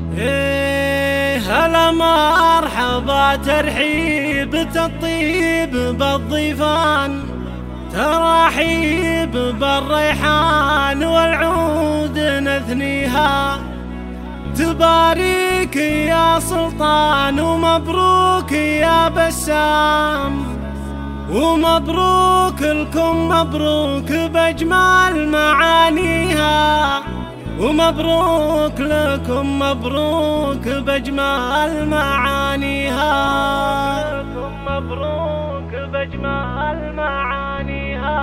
هلا مرحبا ترحيب الطيب بالضيفان، تراحيب بالريحان والعود نثنيها. تباريك يا سلطان ومبروك يا بسام، ومبروك لكم مبروك بأجمل معانيها، ومبروك لكم مبروك بأجمل معانيها، مبروك بأجمل معانيها.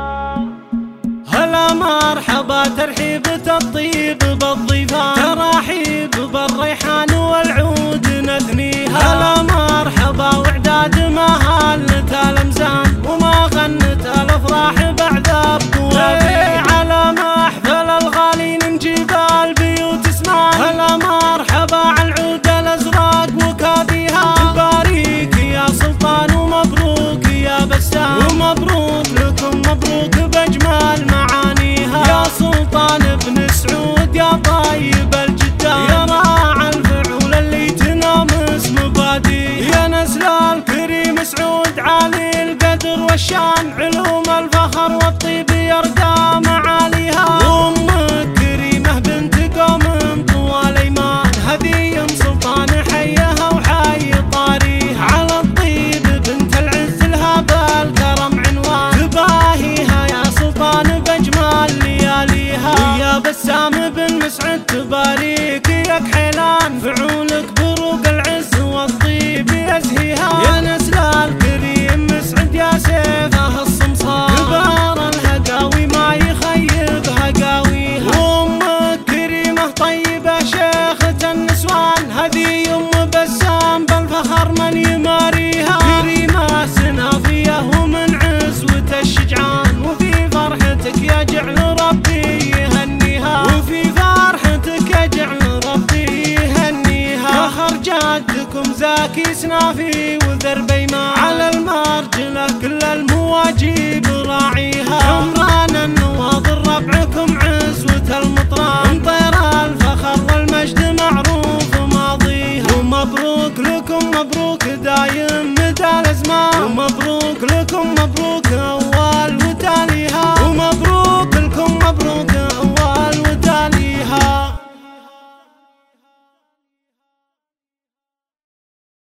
هلا مرحبا ترحيب الطيب بالضيفان، تراحيب بالريحان والعود نثنيها. هلا مرحبا وعداد ما هلت الأمزان وما غنت الأفراح بعذاب قوافي، على محفل الغالي نجيب البيوت اسمان. هلا مرحبا على العود الأزرق وكافيها. تباريك يا سلطان ومبروك يا بسام، ومبروك لكم مبروك بأجمل معانيها. يا سلطان ابن سعود يا طيب الجدان، يا راعى الفعول اللي تنامس مباديه. يا نسل الكريم سعود عالي القدر والشان، علوم الفخر والطيب يرقى معاليها. أمك كريمة بنت قوم طوال ايمان، هذه ام سلطان حيها وحي طاريها. على الطيب بنت العز لها بالكرم عنوان، تباهيها يا سلطان بأجمل لياليها. ويا بسام بن مسعد تباريك يا كحيلان، فعولك بروق العز والطيب يزهيها. يا نسل الكريم مسعد يا سيفه الصمصار، كبار الهقاوي ما يخيبها قاويها. وامك كريمه طيبه شيخة النسوان، هذه ام بسام بالفخر من يماريها. كريمه سنافيه ومن عزوة الشجعان، وفي فرحتك يا جعل ربي يهنيها، وفي فرحتك يا جعل ربي يهنيها. فخر جدكم زاكي سنافي وذر بيمان، على المرجله كل المواجيب